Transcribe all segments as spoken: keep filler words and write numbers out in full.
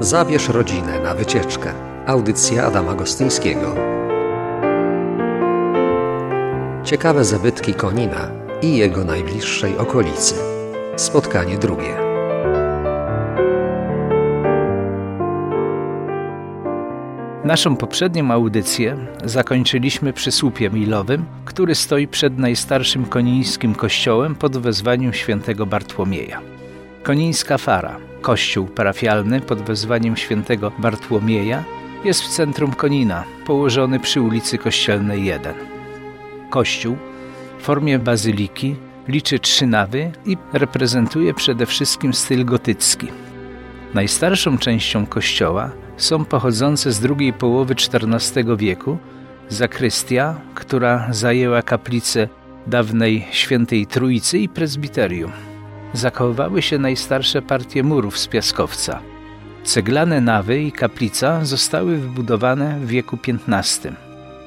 Zabierz rodzinę na wycieczkę. Audycja Adama Gostyńskiego. Ciekawe zabytki Konina i jego najbliższej okolicy. Spotkanie drugie. Naszą poprzednią audycję zakończyliśmy przy słupie milowym, który stoi przed najstarszym konińskim kościołem pod wezwaniem świętego Bartłomieja. Konińska Fara, kościół parafialny pod wezwaniem świętego Bartłomieja, jest w centrum Konina, położony przy ulicy Kościelnej jeden. Kościół w formie bazyliki liczy trzy nawy i reprezentuje przede wszystkim styl gotycki. Najstarszą częścią kościoła są pochodzące z drugiej połowy czternastego wieku zakrystia, która zajęła kaplicę dawnej Świętej Trójcy i prezbiterium. Zachowały się najstarsze partie murów z piaskowca. Ceglane nawy i kaplica zostały wybudowane w wieku piętnastym.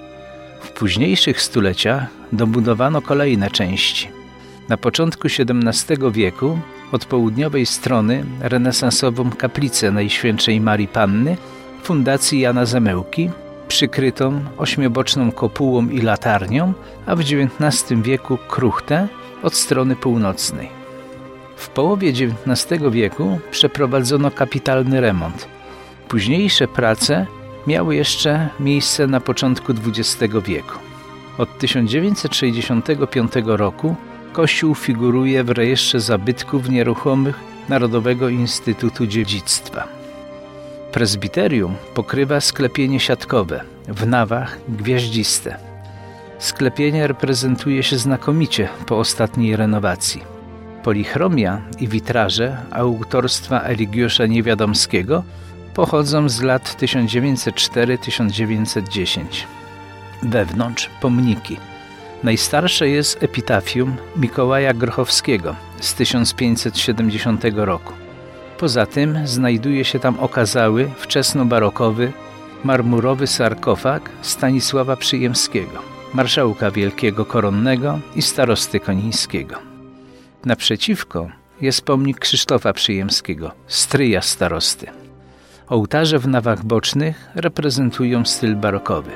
W późniejszych stuleciach dobudowano kolejne części. Na początku siedemnastego wieku od południowej strony renesansową kaplicę Najświętszej Marii Panny Fundacji Jana Zemełki, przykrytą ośmioboczną kopułą i latarnią, a w dziewiętnastym wieku kruchtę od strony północnej. W połowie dziewiętnastego wieku przeprowadzono kapitalny remont. Późniejsze prace miały jeszcze miejsce na początku dwudziestego wieku. Od tysiąc dziewięćset sześćdziesiątego piątego roku kościół figuruje w rejestrze zabytków nieruchomych Narodowego Instytutu Dziedzictwa. Prezbiterium pokrywa sklepienie siatkowe, w nawach gwiaździste. Sklepienie reprezentuje się znakomicie po ostatniej renowacji. Polichromia i witraże autorstwa Eligiusza Niewiadomskiego pochodzą z lat tysiąc dziewięćset czwarty do tysiąc dziewięćset dziesiątego. Wewnątrz pomniki. Najstarsze jest epitafium Mikołaja Grochowskiego z tysiąc pięćset siedemdziesiątego roku. Poza tym znajduje się tam okazały, wczesnobarokowy, marmurowy sarkofag Stanisława Przyjemskiego, marszałka wielkiego koronnego i starosty konińskiego. Naprzeciwko jest pomnik Krzysztofa Przyjemskiego, stryja starosty. Ołtarze w nawach bocznych reprezentują styl barokowy.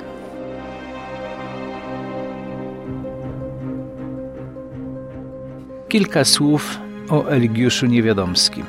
Kilka słów o Eligiuszu Niewiadomskim.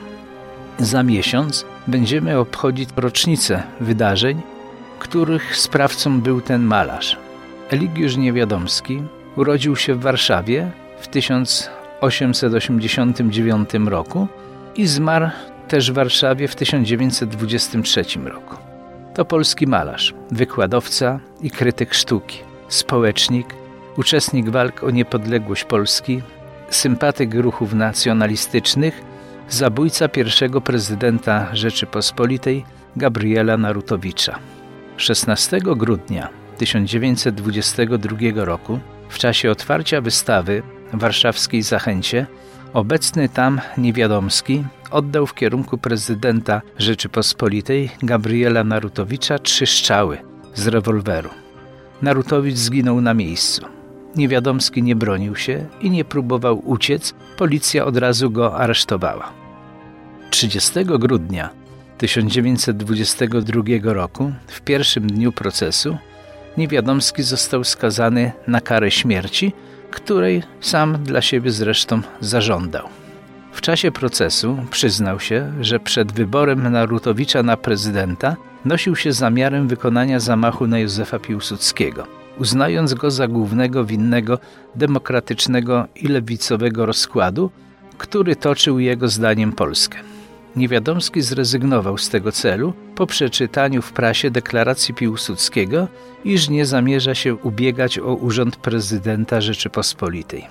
Za miesiąc będziemy obchodzić rocznicę wydarzeń, których sprawcą był ten malarz. Eligiusz Niewiadomski urodził się w Warszawie w tysiąc osiemset osiemdziesiątym dziewiątym roku i zmarł też w Warszawie w tysiąc dziewięćset dwudziestym trzecim roku. To polski malarz, wykładowca i krytyk sztuki, społecznik, uczestnik walk o niepodległość Polski, sympatyk ruchów nacjonalistycznych, zabójca pierwszego prezydenta Rzeczypospolitej Gabriela Narutowicza. szesnastego grudnia tysiąc dziewięćset dwudziestego drugiego roku w czasie otwarcia wystawy w warszawskiej Zachęcie obecny tam Niewiadomski oddał w kierunku prezydenta Rzeczypospolitej Gabriela Narutowicza trzy strzały z rewolweru. Narutowicz zginął na miejscu. Niewiadomski nie bronił się i nie próbował uciec, policja od razu go aresztowała. trzydziestego grudnia tysiąc dziewięćset dwudziestego drugiego roku, w pierwszym dniu procesu, Niewiadomski został skazany na karę śmierci, której sam dla siebie zresztą zażądał. W czasie procesu przyznał się, że przed wyborem Narutowicza na prezydenta nosił się zamiarem wykonania zamachu na Józefa Piłsudskiego, uznając go za głównego winnego demokratycznego i lewicowego rozkładu, który toczył jego zdaniem Polskę. Niewiadomski zrezygnował z tego celu po przeczytaniu w prasie deklaracji Piłsudskiego, iż nie zamierza się ubiegać o urząd prezydenta Rzeczypospolitej.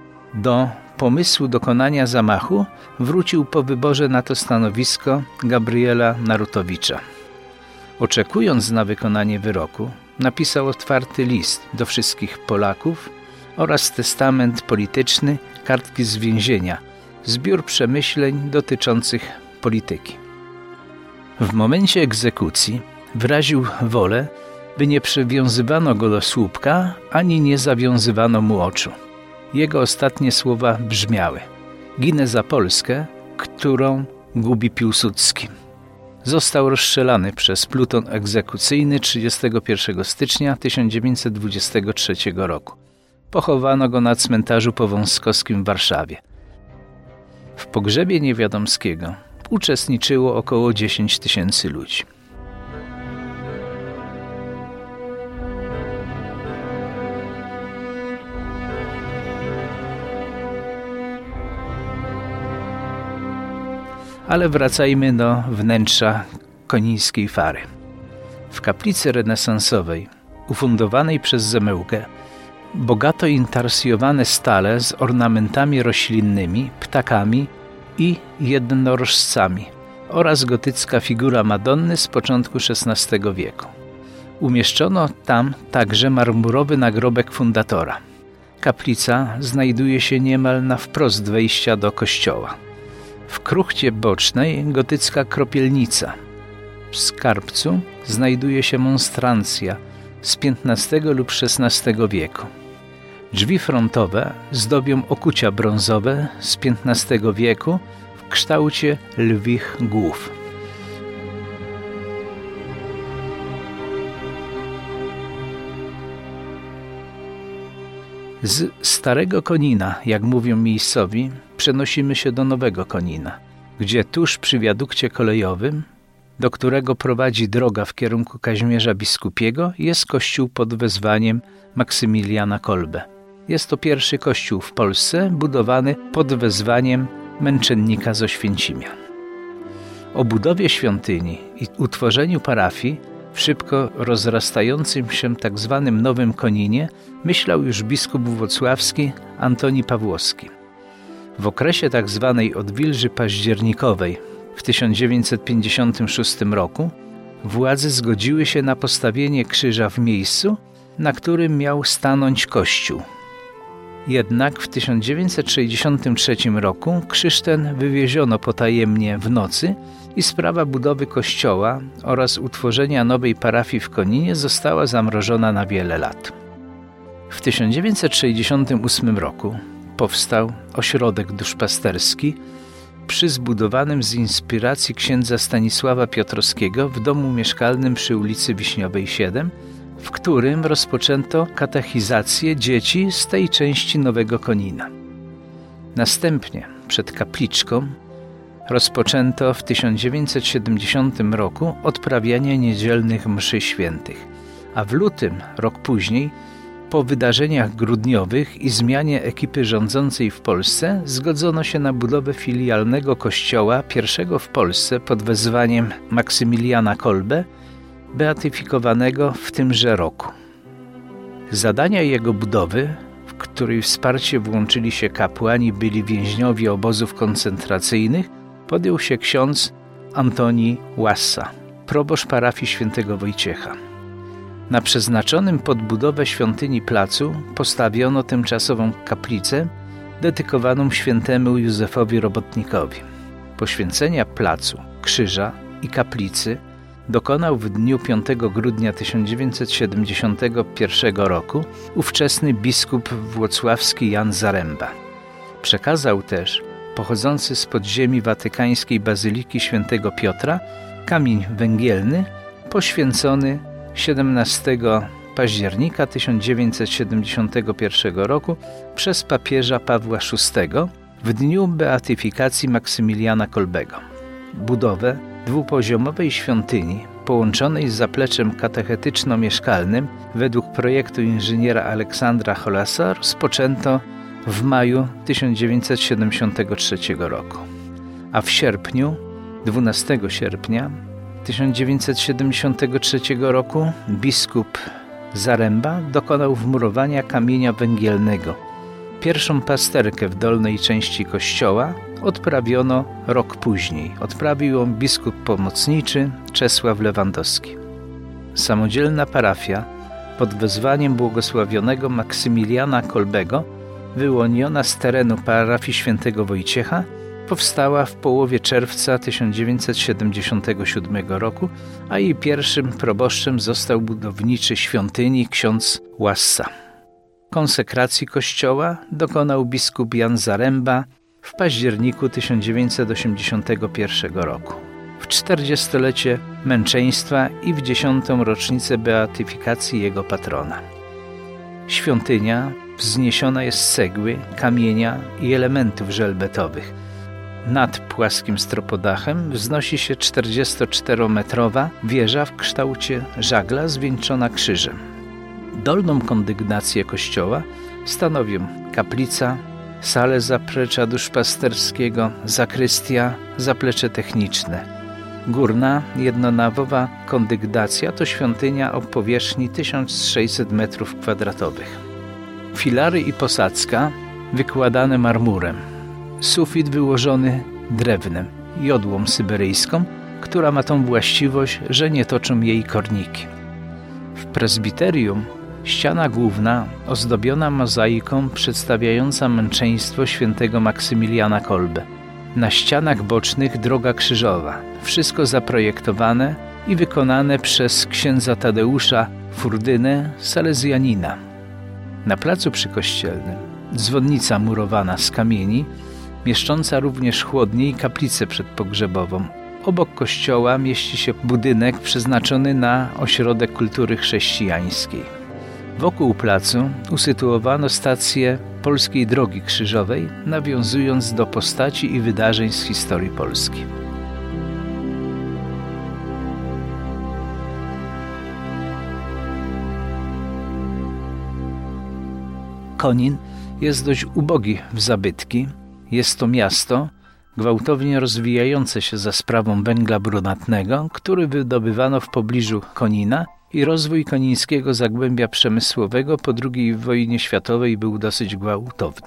Do pomysłu dokonania zamachu wrócił po wyborze na to stanowisko Gabriela Narutowicza. Oczekując na wykonanie wyroku, napisał otwarty list do wszystkich Polaków oraz testament polityczny, kartki z więzienia, zbiór przemyśleń dotyczących polityki. W momencie egzekucji wyraził wolę, by nie przywiązywano go do słupka, ani nie zawiązywano mu oczu. Jego ostatnie słowa brzmiały: ginę za Polskę, którą gubi Piłsudski. Został rozstrzelany przez pluton egzekucyjny trzydziestego pierwszego stycznia tysiąc dziewięćset dwudziestego trzeciego roku. Pochowano go na cmentarzu powązkowskim w Warszawie. W pogrzebie Niewiadomskiego uczestniczyło około dziesięć tysięcy ludzi. Ale wracajmy do wnętrza Konińskiej Fary. W kaplicy renesansowej, ufundowanej przez Zemełkę, bogato intarsjowane stale z ornamentami roślinnymi, ptakami i jednorożcami oraz gotycka figura Madonny z początku szesnastego wieku. Umieszczono tam także marmurowy nagrobek fundatora. Kaplica znajduje się niemal na wprost wejścia do kościoła. W kruchcie bocznej gotycka kropielnica. W skarbcu znajduje się monstrancja z piętnastego lub szesnastego wieku. Drzwi frontowe zdobią okucia brązowe z piętnastego wieku w kształcie lwich głów. Z Starego Konina, jak mówią miejscowi, przenosimy się do Nowego Konina, gdzie tuż przy wiadukcie kolejowym, do którego prowadzi droga w kierunku Kazimierza Biskupiego, jest kościół pod wezwaniem Maksymiliana Kolbe. Jest to pierwszy kościół w Polsce budowany pod wezwaniem męczennika z Oświęcimia. O budowie świątyni i utworzeniu parafii w szybko rozrastającym się tak zwanym Nowym Koninie myślał już biskup włocławski Antoni Pawłowski. W okresie tak zwanej odwilży październikowej w tysiąc dziewięćset pięćdziesiątym szóstym roku władze zgodziły się na postawienie krzyża w miejscu, na którym miał stanąć kościół. Jednak w tysiąc dziewięćset sześćdziesiątym trzecim roku krzyż ten wywieziono potajemnie w nocy i sprawa budowy kościoła oraz utworzenia nowej parafii w Koninie została zamrożona na wiele lat. W tysiąc dziewięćset sześćdziesiątym ósmym roku powstał ośrodek duszpasterski przy zbudowanym z inspiracji księdza Stanisława Piotrowskiego w domu mieszkalnym przy ulicy Wiśniowej siedem, w którym rozpoczęto katechizację dzieci z tej części Nowego Konina. Następnie przed kapliczką rozpoczęto w tysiąc dziewięćset siedemdziesiątym roku odprawianie niedzielnych mszy świętych, a w lutym, rok później, po wydarzeniach grudniowych i zmianie ekipy rządzącej w Polsce zgodzono się na budowę filialnego kościoła, pierwszego w Polsce pod wezwaniem Maksymiliana Kolbe, beatyfikowanego w tymże roku. Zadania jego budowy, w której wsparcie włączyli się kapłani byli więźniowie obozów koncentracyjnych, podjął się ksiądz Antoni Łassa, proboszcz parafii świętego Wojciecha. Na przeznaczonym pod budowę świątyni placu postawiono tymczasową kaplicę dedykowaną świętemu Józefowi Robotnikowi. Poświęcenia placu, krzyża i kaplicy dokonał w dniu piątego grudnia tysiąc dziewięćset siedemdziesiątego pierwszego roku ówczesny biskup włocławski Jan Zaremba. Przekazał też pochodzący z podziemi watykańskiej Bazyliki Świętego Piotra kamień węgielny poświęcony siedemnastego października tysiąc dziewięćset siedemdziesiątego pierwszego roku przez papieża Pawła szóstego w dniu beatyfikacji Maksymiliana Kolbego. Budowę dwupoziomowej świątyni połączonej z zapleczem katechetyczno-mieszkalnym według projektu inżyniera Aleksandra Holasa rozpoczęto w maju tysiąc dziewięćset siedemdziesiątego trzeciego roku, a w sierpniu, dwunastego sierpnia tysiąc dziewięćset siedemdziesiątego trzeciego roku biskup Zaremba dokonał wmurowania kamienia węgielnego. Pierwszą pasterkę w dolnej części kościoła odprawiono rok później. Odprawił ją biskup pomocniczy Czesław Lewandowski. Samodzielna parafia pod wezwaniem błogosławionego Maksymiliana Kolbego, wyłoniona z terenu parafii świętego Wojciecha, powstała w połowie czerwca tysiąc dziewięćset siedemdziesiątego siódmego roku, a jej pierwszym proboszczem został budowniczy świątyni ksiądz Łassa. Konsekracji kościoła dokonał biskup Jan Zaremba w październiku tysiąc dziewięćset osiemdziesiątego pierwszego roku. w czterdziestolecie męczeństwa i w dziesiątą rocznicę beatyfikacji jego patrona. Świątynia wzniesiona jest z cegły, kamienia i elementów żelbetowych. Nad płaskim stropodachem wznosi się czterdziestoczterometrowa wieża w kształcie żagla zwieńczona krzyżem. Dolną kondygnację kościoła stanowią kaplica, salę zaplecza duszpasterskiego, zakrystia, zaplecze techniczne. Górna, jednonawowa kondygnacja to świątynia o powierzchni tysiąc sześćset metrów kwadratowych. Filary i posadzka wykładane marmurem. Sufit wyłożony drewnem, jodłą syberyjską, która ma tą właściwość, że nie toczą jej korniki. W prezbiterium ściana główna ozdobiona mozaiką przedstawiająca męczeństwo świętego Maksymiliana Kolbe. Na ścianach bocznych droga krzyżowa. Wszystko zaprojektowane i wykonane przez księdza Tadeusza Furdynę, salezjanina. Na placu przykościelnym dzwonnica murowana z kamieni, mieszcząca również chłodnię i kaplicę przedpogrzebową. Obok kościoła mieści się budynek przeznaczony na ośrodek kultury chrześcijańskiej. Wokół placu usytuowano stację Polskiej Drogi Krzyżowej, nawiązując do postaci i wydarzeń z historii Polski. Konin jest dość ubogi w zabytki. Jest to miasto gwałtownie rozwijające się za sprawą węgla brunatnego, który wydobywano w pobliżu Konina, i rozwój konińskiego zagłębia przemysłowego po drugiej wojnie światowej był dosyć gwałtowny.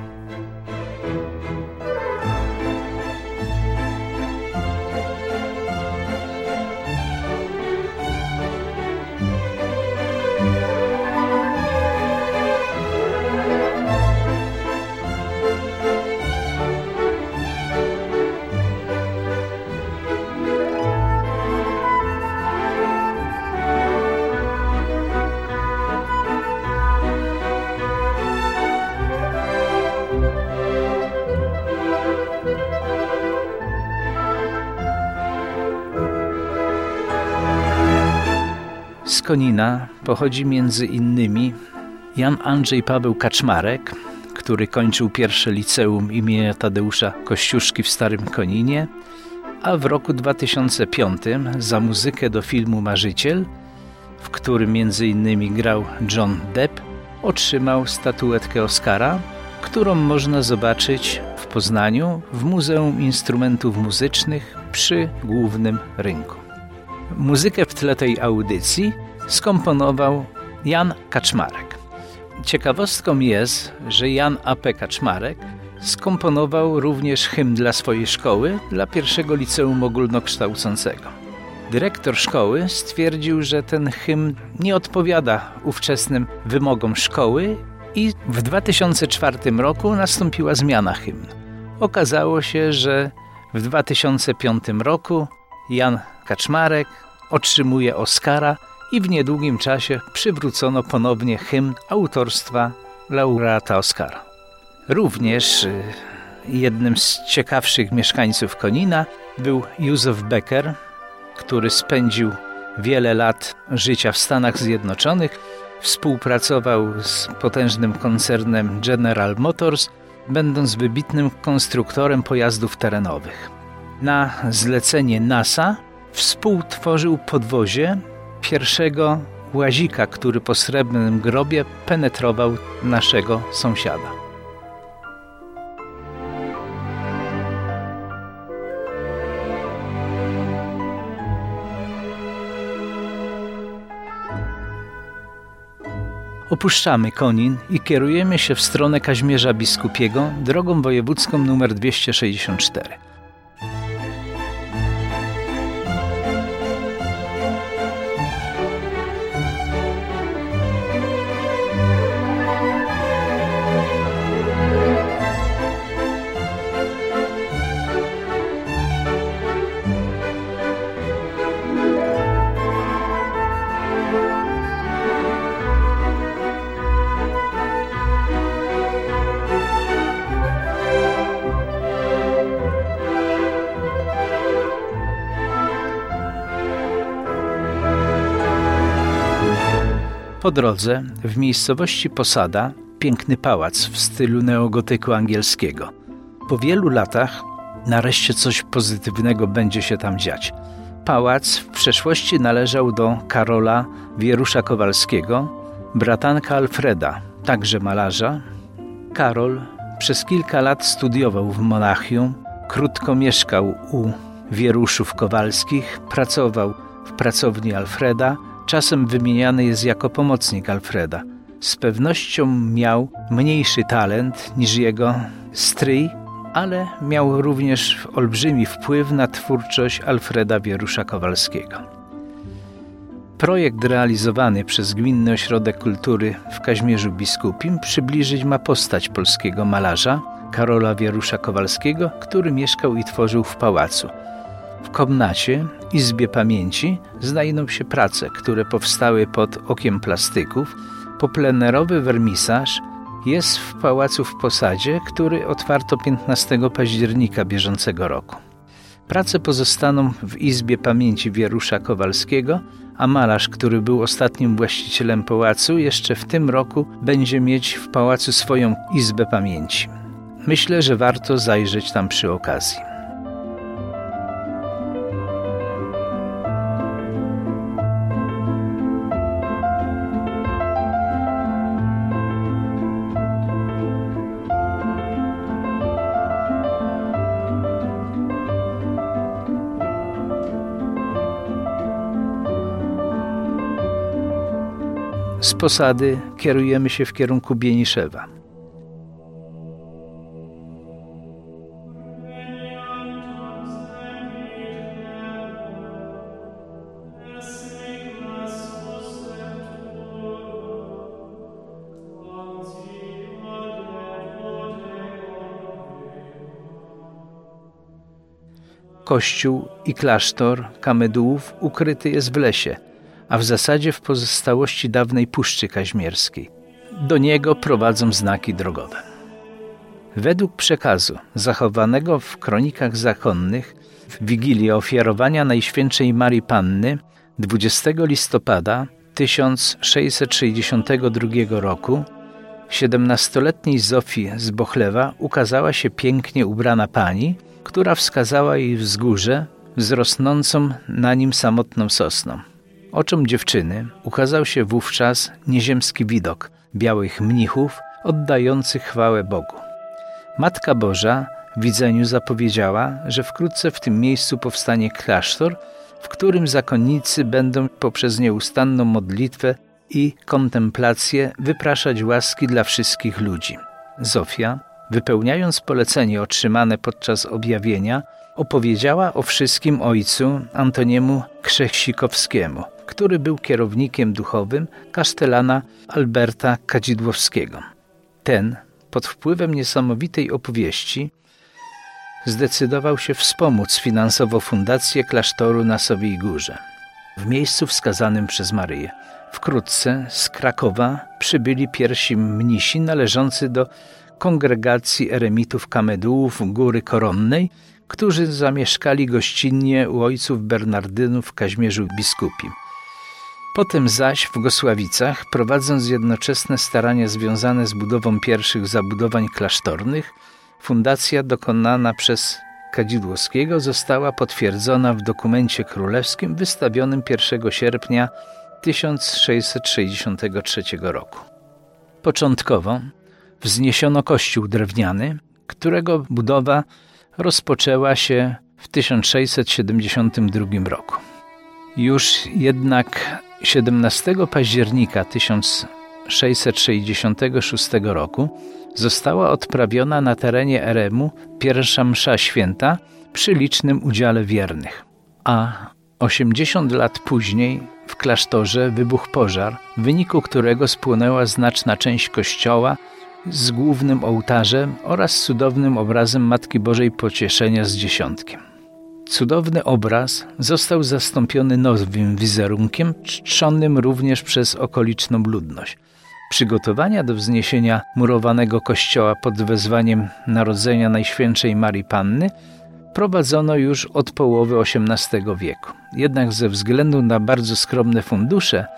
Z Konina pochodzi między innymi Jan Andrzej Paweł Kaczmarek, który kończył pierwsze liceum imienia Tadeusza Kościuszki w Starym Koninie, a w roku dwa tysiące piątym za muzykę do filmu Marzyciel, w którym między innymi grał John Depp, otrzymał statuetkę Oscara, którą można zobaczyć w Poznaniu w Muzeum Instrumentów Muzycznych przy Głównym Rynku. Muzykę w tle tej audycji skomponował Jan Kaczmarek. Ciekawostką jest, że Jan A P Kaczmarek skomponował również hymn dla swojej szkoły, dla pierwszego liceum ogólnokształcącego. Dyrektor szkoły stwierdził, że ten hymn nie odpowiada ówczesnym wymogom szkoły i w dwa tysiące czwartym roku nastąpiła zmiana hymnu. Okazało się, że w dwa tysiące piątym roku Jan Kaczmarek otrzymuje Oscara i w niedługim czasie przywrócono ponownie hymn autorstwa laureata Oscara. Również jednym z ciekawszych mieszkańców Konina był Józef Becker, który spędził wiele lat życia w Stanach Zjednoczonych, współpracował z potężnym koncernem General Motors, będąc wybitnym konstruktorem pojazdów terenowych. Na zlecenie NASA współtworzył podwozie pierwszego łazika, który po srebrnym grobie penetrował naszego sąsiada. Opuszczamy Konin i kierujemy się w stronę Kaźmierza Biskupiego drogą wojewódzką nr dwieście sześćdziesiąt cztery. Po drodze w miejscowości Posada piękny pałac w stylu neogotyku angielskiego. Po wielu latach nareszcie coś pozytywnego będzie się tam dziać. Pałac w przeszłości należał do Karola Wierusza Kowalskiego, bratanka Alfreda, także malarza. Karol przez kilka lat studiował w Monachium, krótko mieszkał u Wieruszów Kowalskich, pracował w pracowni Alfreda, czasem wymieniany jest jako pomocnik Alfreda. Z pewnością miał mniejszy talent niż jego stryj, ale miał również olbrzymi wpływ na twórczość Alfreda Wierusza Kowalskiego. Projekt realizowany przez Gminny Ośrodek Kultury w Kazimierzu Biskupim przybliżyć ma postać polskiego malarza Karola Wierusza Kowalskiego, który mieszkał i tworzył w pałacu. W komnacie, Izbie Pamięci, znajdą się prace, które powstały pod okiem plastyków. Poplenerowy wernisaż jest w pałacu w Posadzie, który otwarto piętnastego października bieżącego roku. Prace pozostaną w Izbie Pamięci Wierusza Kowalskiego, a malarz, który był ostatnim właścicielem pałacu, jeszcze w tym roku będzie mieć w pałacu swoją Izbę Pamięci. Myślę, że warto zajrzeć tam przy okazji. Z Posady kierujemy się w kierunku Bieniszewa. Kościół i klasztor Kamedułów ukryty jest w lesie, a w zasadzie w pozostałości dawnej Puszczy Kazimierskiej. Do niego prowadzą znaki drogowe. Według przekazu zachowanego w kronikach zakonnych w Wigilię ofiarowania Najświętszej Marii Panny dwudziestego listopada tysiąc sześćset sześćdziesiątego drugiego roku siedemnastoletniej Zofii z Bochlewa ukazała się pięknie ubrana pani, która wskazała jej wzgórze z rosnącą na nim samotną sosną. Oczom dziewczyny ukazał się wówczas nieziemski widok białych mnichów oddających chwałę Bogu. Matka Boża w widzeniu zapowiedziała, że wkrótce w tym miejscu powstanie klasztor, w którym zakonnicy będą poprzez nieustanną modlitwę i kontemplację wypraszać łaski dla wszystkich ludzi. Zofia, wypełniając polecenie otrzymane podczas objawienia, opowiedziała o wszystkim ojcu Antoniemu Krzechsikowskiemu, który był kierownikiem duchowym kasztelana Alberta Kadzidłowskiego. Ten, pod wpływem niesamowitej opowieści, zdecydował się wspomóc finansowo fundację klasztoru na Sowiej Górze, w miejscu wskazanym przez Maryję. Wkrótce z Krakowa przybyli pierwsi mnisi należący do kongregacji eremitów Kamedułów Góry Koronnej, którzy zamieszkali gościnnie u ojców Bernardynów w Kazimierzu Biskupim. Potem zaś w Gosławicach, prowadząc jednoczesne starania związane z budową pierwszych zabudowań klasztornych, fundacja dokonana przez Kadzidłowskiego została potwierdzona w dokumencie królewskim wystawionym pierwszego sierpnia tysiąc sześćset sześćdziesiątego trzeciego roku. Początkowo wzniesiono kościół drewniany, którego budowa rozpoczęła się w tysiąc sześćset siedemdziesiątym drugim roku. Już jednak siedemnastego października tysiąc sześćset sześćdziesiątego szóstego roku została odprawiona na terenie Eremu pierwsza msza święta przy licznym udziale wiernych, a osiemdziesiąt lat później w klasztorze wybuchł pożar, w wyniku którego spłonęła znaczna część kościoła z głównym ołtarzem oraz cudownym obrazem Matki Bożej Pocieszenia z dziesiątkiem. Cudowny obraz został zastąpiony nowym wizerunkiem, czczonym również przez okoliczną ludność. Przygotowania do wzniesienia murowanego kościoła pod wezwaniem Narodzenia Najświętszej Marii Panny prowadzono już od połowy osiemnastego wieku. Jednak ze względu na bardzo skromne fundusze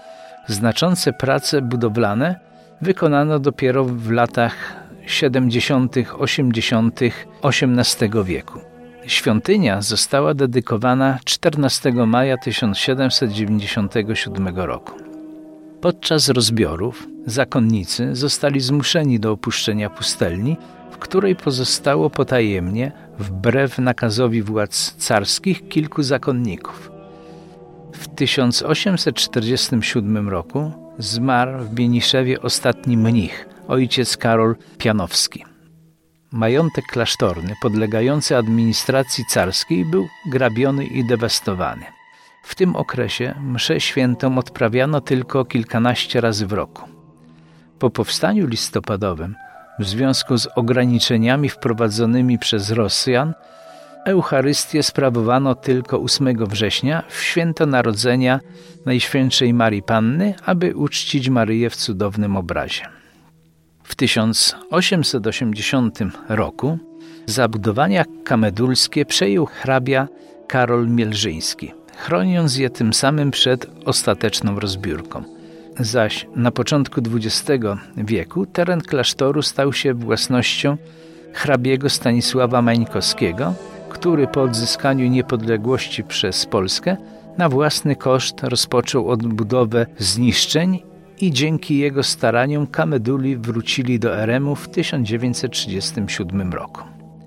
Znaczące prace budowlane wykonano dopiero w latach siedemdziesiątych, osiemdziesiątych osiemnastego wieku. Świątynia została dedykowana czternastego maja tysiąc siedemset dziewięćdziesiątego siódmego roku. Podczas rozbiorów zakonnicy zostali zmuszeni do opuszczenia pustelni, w której pozostało potajemnie, wbrew nakazowi władz carskich, kilku zakonników. W tysiąc osiemset czterdziestym siódmym roku zmarł w Bieniszewie ostatni mnich, ojciec Karol Pianowski. Majątek klasztorny podlegający administracji carskiej był grabiony i dewastowany. W tym okresie mszę świętą odprawiano tylko kilkanaście razy w roku. Po powstaniu listopadowym, w związku z ograniczeniami wprowadzonymi przez Rosjan, Eucharystię sprawowano tylko ósmego września w święto Narodzenia Najświętszej Marii Panny, aby uczcić Maryję w cudownym obrazie. W tysiąc osiemset osiemdziesiątym roku zabudowania kamedulskie przejął hrabia Karol Mielżyński, chroniąc je tym samym przed ostateczną rozbiórką. Zaś na początku dwudziestego wieku teren klasztoru stał się własnością hrabiego Stanisława Mańkowskiego, który po odzyskaniu niepodległości przez Polskę na własny koszt rozpoczął odbudowę zniszczeń i dzięki jego staraniom kameduli wrócili do eremu w tysiąc dziewięćset trzydziestym siódmym roku.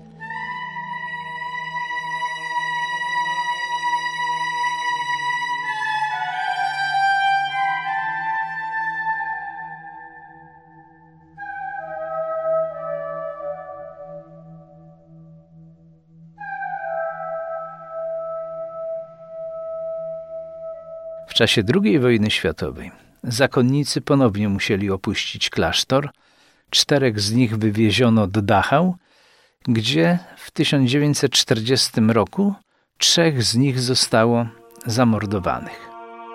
W czasie drugiej wojny światowej zakonnicy ponownie musieli opuścić klasztor. Czterech z nich wywieziono do Dachau, gdzie w tysiąc dziewięćset czterdziestym roku trzech z nich zostało zamordowanych.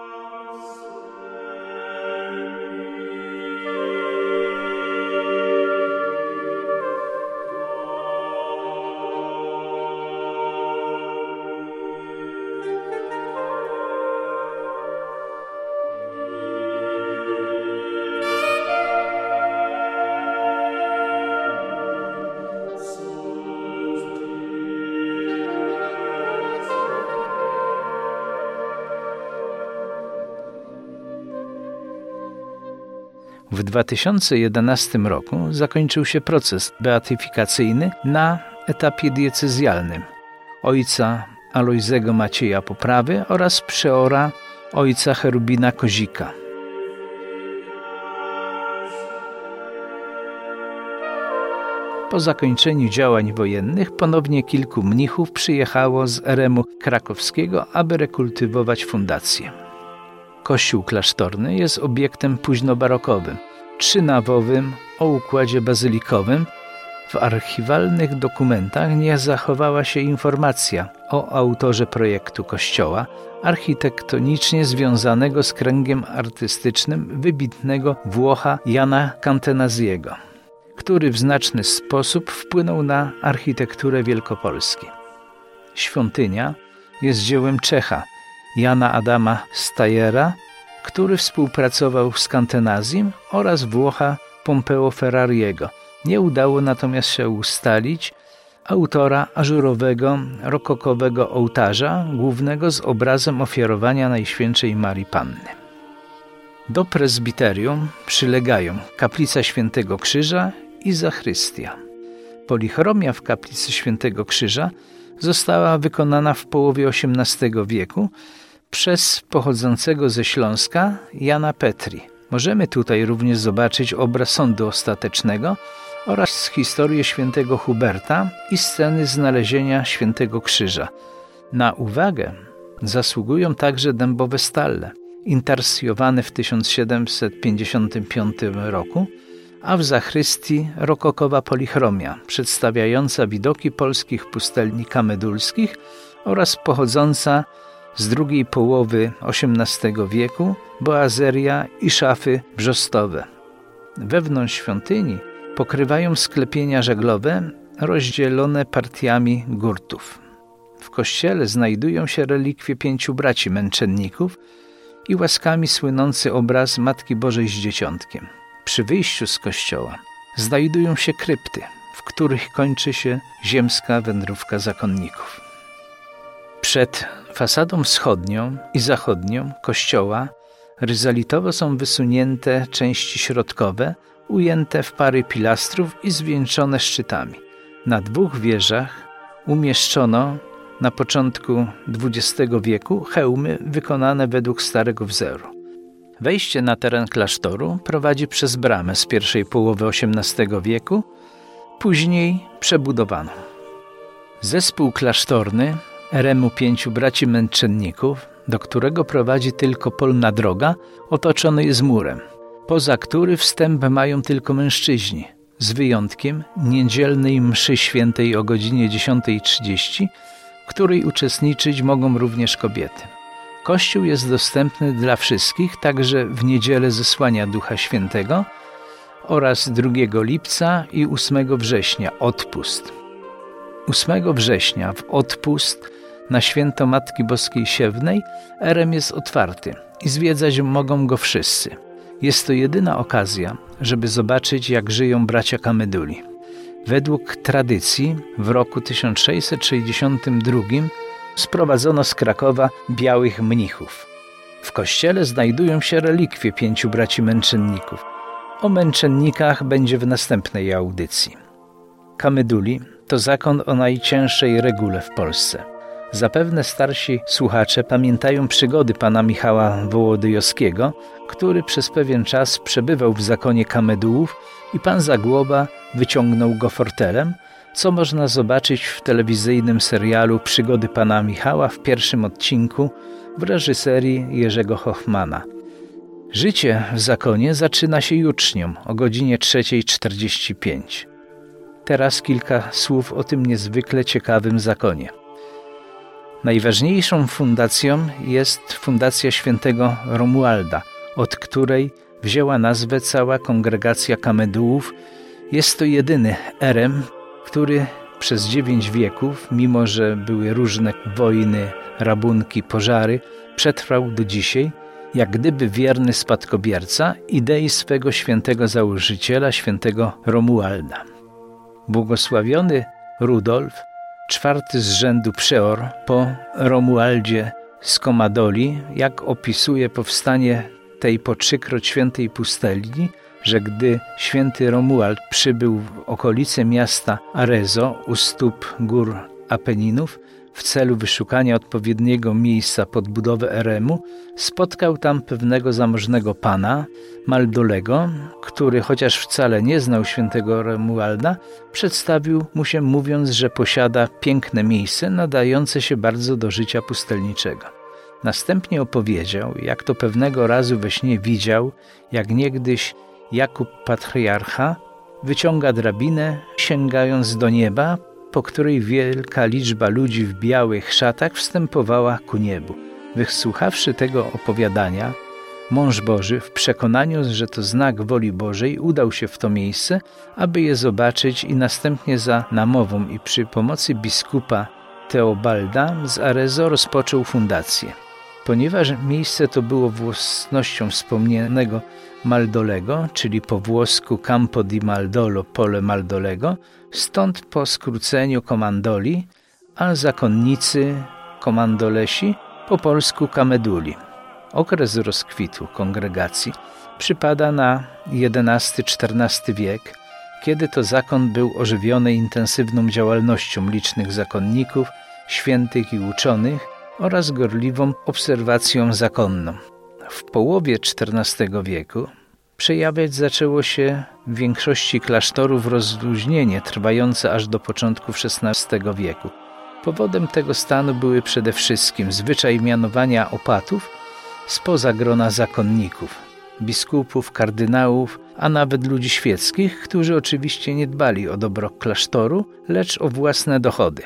W dwa tysiące jedenastym roku zakończył się proces beatyfikacyjny na etapie diecezjalnym ojca Alojzego Macieja Poprawy oraz przeora ojca Cherubina Kozika. Po zakończeniu działań wojennych ponownie kilku mnichów przyjechało z eremu krakowskiego, aby rekultywować fundację. Kościół klasztorny jest obiektem późnobarokowym, trzynawowym o układzie bazylikowym. W archiwalnych dokumentach nie zachowała się informacja o autorze projektu kościoła, architektonicznie związanego z kręgiem artystycznym wybitnego Włocha Jana Cantenaziego, który w znaczny sposób wpłynął na architekturę Wielkopolski. Świątynia jest dziełem Czecha, Jana Adama Stajera, który współpracował z Cantenazim, oraz Włocha Pompeo Ferrariego. Nie udało natomiast się ustalić autora ażurowego, rokokowego ołtarza głównego z obrazem ofiarowania Najświętszej Marii Panny. Do prezbiterium przylegają kaplica Świętego Krzyża i zachrystia. Polichromia w kaplicy Świętego Krzyża została wykonana w połowie osiemnastego wieku przez pochodzącego ze Śląska Jana Petri. Możemy tutaj również zobaczyć obraz sądu ostatecznego oraz historię świętego Huberta i sceny znalezienia Świętego Krzyża. Na uwagę zasługują także dębowe stalle, intarsjowane w tysiąc siedemset pięćdziesiątym piątym roku, a w zachrystii rokokowa polichromia, przedstawiająca widoki polskich pustelni kamedulskich oraz pochodząca z drugiej połowy osiemnastego wieku boazeria i szafy wrzostowe. Wewnątrz świątyni pokrywają sklepienia żaglowe rozdzielone partiami gurtów. W kościele znajdują się relikwie pięciu braci męczenników i łaskami słynący obraz Matki Bożej z Dzieciątkiem. Przy wyjściu z kościoła znajdują się krypty, w których kończy się ziemska wędrówka zakonników. Przed fasadą wschodnią i zachodnią kościoła ryzalitowo są wysunięte części środkowe, ujęte w pary pilastrów i zwieńczone szczytami. Na dwóch wieżach umieszczono na początku dwudziestego wieku hełmy wykonane według starego wzoru. Wejście na teren klasztoru prowadzi przez bramę z pierwszej połowy osiemnastego wieku, później przebudowano. Zespół klasztorny eremu Pięciu Braci Męczenników, do którego prowadzi tylko polna droga, otoczony jest murem, poza który wstęp mają tylko mężczyźni, z wyjątkiem niedzielnej mszy świętej o godzinie dziesiąta trzydzieści, w której uczestniczyć mogą również kobiety. Kościół jest dostępny dla wszystkich, także w niedzielę Zesłania Ducha Świętego oraz drugiego lipca i ósmego września odpust. ósmego września w odpust na święto Matki Boskiej Siewnej erem jest otwarty i zwiedzać mogą go wszyscy. Jest to jedyna okazja, żeby zobaczyć, jak żyją bracia Kameduli. Według tradycji w roku tysiąc sześćset sześćdziesiątym drugim sprowadzono z Krakowa białych mnichów. W kościele znajdują się relikwie Pięciu Braci Męczenników. O męczennikach będzie w następnej audycji. Kameduli to zakon o najcięższej regule w Polsce. Zapewne starsi słuchacze pamiętają przygody pana Michała Wołodyjowskiego, który przez pewien czas przebywał w zakonie Kamedułów i pan Zagłoba wyciągnął go fortelem, co można zobaczyć w telewizyjnym serialu Przygody pana Michała w pierwszym odcinku w reżyserii Jerzego Hoffmana. Życie w zakonie zaczyna się jucznią o godzinie trzecia czterdzieści pięć. Teraz kilka słów o tym niezwykle ciekawym zakonie. Najważniejszą fundacją jest Fundacja Świętego Romualda, od której wzięła nazwę cała kongregacja Kamedułów. Jest to jedyny erem, który przez dziewięć wieków, mimo że były różne wojny, rabunki, pożary, przetrwał do dzisiaj, jak gdyby wierny spadkobierca idei swego świętego założyciela, świętego Romualda. Błogosławiony Rudolf, czwarty z rzędu przeor po Romualdzie z Komadoli, jak opisuje powstanie tej po trzykroć świętej pustelni, że gdy święty Romuald przybył w okolice miasta Arezzo u stóp gór Apeninów w celu wyszukania odpowiedniego miejsca pod budowę eremu, spotkał tam pewnego zamożnego pana, Maldolego, który chociaż wcale nie znał świętego Romualda, przedstawił mu się mówiąc, że posiada piękne miejsce nadające się bardzo do życia pustelniczego. Następnie opowiedział, jak to pewnego razu we śnie widział, jak niegdyś Jakub Patriarcha wyciąga drabinę, sięgając do nieba, po której wielka liczba ludzi w białych szatach wstępowała ku niebu. Wysłuchawszy tego opowiadania, mąż Boży w przekonaniu, że to znak woli Bożej, udał się w to miejsce, aby je zobaczyć i następnie za namową i przy pomocy biskupa Teobalda z Arezzo rozpoczął fundację. Ponieważ miejsce to było własnością wspomnianego Maldolego, czyli po włosku Campo di Maldolo, pole Maldolego, stąd po skróceniu Komandoli, a zakonnicy Komandolesi po polsku Kameduli. Okres rozkwitu kongregacji przypada na jedenasty czternasty wiek, kiedy to zakon był ożywiony intensywną działalnością licznych zakonników, świętych i uczonych oraz gorliwą obserwacją zakonną. W połowie czternastego wieku przejawiać zaczęło się w większości klasztorów rozluźnienie trwające aż do początków szesnastego wieku. Powodem tego stanu były przede wszystkim zwyczaj mianowania opatów spoza grona zakonników, biskupów, kardynałów, a nawet ludzi świeckich, którzy oczywiście nie dbali o dobro klasztoru, lecz o własne dochody.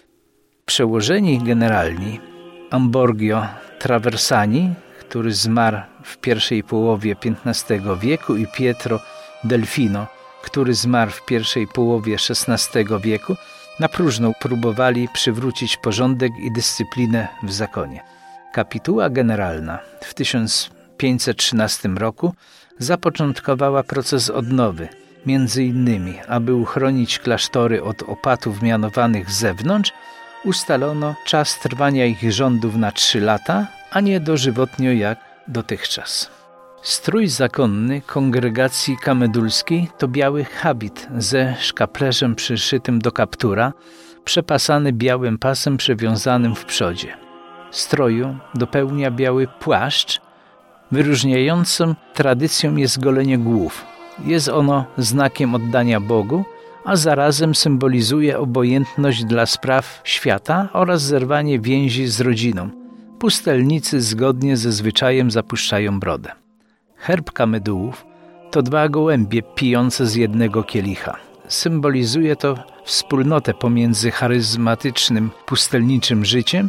Przełożeni generalni Ambrogio Traversani, który zmarł w pierwszej połowie piętnastego wieku, i Pietro Delfino, który zmarł w pierwszej połowie szesnastego wieku, na próżno próbowali przywrócić porządek i dyscyplinę w zakonie. Kapituła generalna w tysiąc pięćset trzynastym roku zapoczątkowała proces odnowy, między innymi, aby uchronić klasztory od opatów mianowanych z zewnątrz, ustalono czas trwania ich rządów na trzy lata, a nie dożywotnio jak dotychczas. Strój zakonny kongregacji kamedulskiej to biały habit ze szkaplerzem przyszytym do kaptura, przepasany białym pasem przewiązanym w przodzie. Stroju dopełnia biały płaszcz. Wyróżniającą tradycją jest golenie głów. Jest ono znakiem oddania Bogu, a zarazem symbolizuje obojętność dla spraw świata oraz zerwanie więzi z rodziną. Pustelnicy zgodnie ze zwyczajem zapuszczają brodę. Herb kamedułów to dwa gołębie pijące z jednego kielicha. Symbolizuje to wspólnotę pomiędzy charyzmatycznym pustelniczym życiem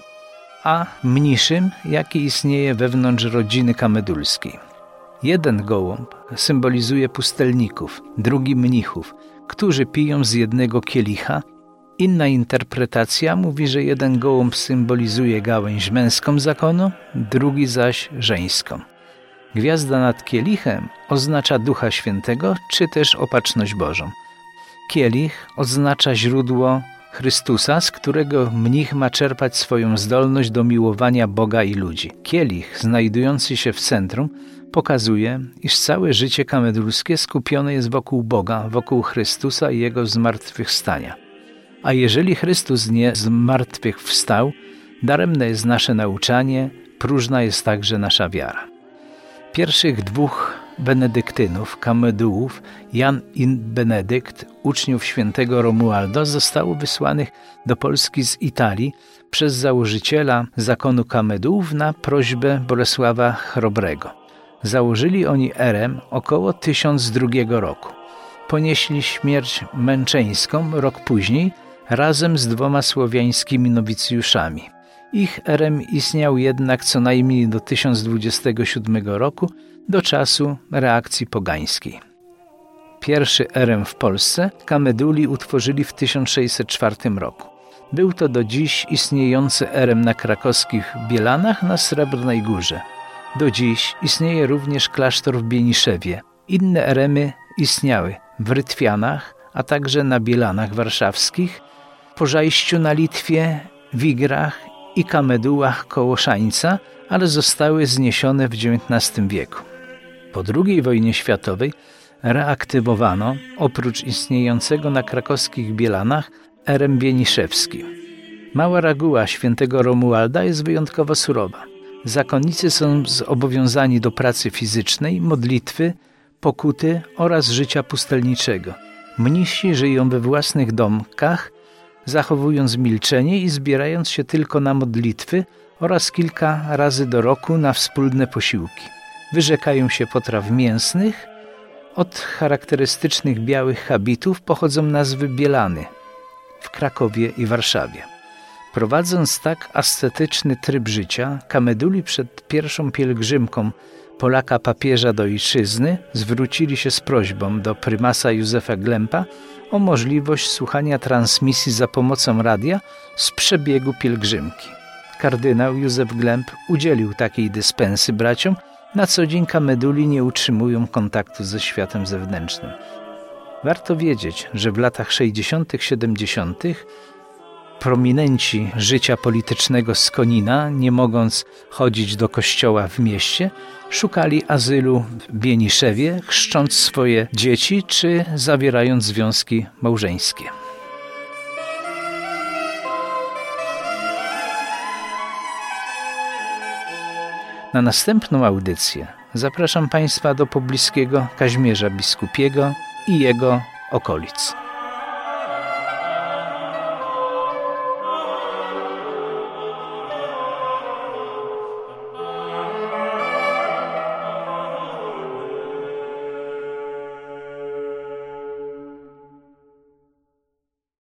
a mniszym, jaki istnieje wewnątrz rodziny kamedulskiej. Jeden gołąb symbolizuje pustelników, drugi mnichów, którzy piją z jednego kielicha. Inna interpretacja mówi, że jeden gołąb symbolizuje gałęź męską zakonu, drugi zaś żeńską. Gwiazda nad kielichem oznacza Ducha Świętego, czy też Opatrzność Bożą. Kielich oznacza źródło Chrystusa, z którego mnich ma czerpać swoją zdolność do miłowania Boga i ludzi. Kielich, znajdujący się w centrum, pokazuje, iż całe życie kamedulskie skupione jest wokół Boga, wokół Chrystusa i Jego zmartwychwstania. A jeżeli Chrystus nie zmartwychwstał, daremne jest nasze nauczanie, próżna jest także nasza wiara. Pierwszych dwóch benedyktynów, kamedułów, Jan i Benedykt, uczniów świętego Romualda, zostało wysłanych do Polski z Italii przez założyciela zakonu kamedułów na prośbę Bolesława Chrobrego. Założyli oni erem około tysiąc drugiego roku. Ponieśli śmierć męczeńską rok później razem z dwoma słowiańskimi nowicjuszami. Ich erem istniał jednak co najmniej do tysiąc dwudziestego siódmego roku, do czasu reakcji pogańskiej. Pierwszy erem w Polsce kameduli utworzyli w tysiąc sześćset czwartym roku. Był to do dziś istniejący erem na krakowskich Bielanach na Srebrnej Górze. Do dziś istnieje również klasztor w Bieniszewie. Inne eremy istniały w Rytwianach, a także na Bielanach warszawskich, Pożajściu na Litwie, Wigrach i kamedułach koło Szańca, ale zostały zniesione w dziewiętnastym wieku. Po drugiej wojnie światowej reaktywowano, oprócz istniejącego na krakowskich Bielanach, erem bieniszewski. Mała reguła świętego Romualda jest wyjątkowo surowa. Zakonnicy są zobowiązani do pracy fizycznej, modlitwy, pokuty oraz życia pustelniczego. Mnisi żyją we własnych domkach, zachowując milczenie i zbierając się tylko na modlitwy oraz kilka razy do roku na wspólne posiłki. Wyrzekają się potraw mięsnych. Od charakterystycznych białych habitów pochodzą nazwy Bielany w Krakowie i Warszawie. Prowadząc tak ascetyczny tryb życia, kameduli przed pierwszą pielgrzymką Polaka papieża do ojczyzny zwrócili się z prośbą do prymasa Józefa Glempa o możliwość słuchania transmisji za pomocą radia z przebiegu pielgrzymki. Kardynał Józef Glemp udzielił takiej dyspensy braciom. Na co dzień kameduli nie utrzymują kontaktu ze światem zewnętrznym. Warto wiedzieć, że w latach sześćdziesiątych siedemdziesiątych prominenci życia politycznego z Konina, nie mogąc chodzić do kościoła w mieście, szukali azylu w Bieniszewie, chrzcząc swoje dzieci czy zawierając związki małżeńskie. Na następną audycję zapraszam Państwa do pobliskiego Kazimierza Biskupiego i jego okolic.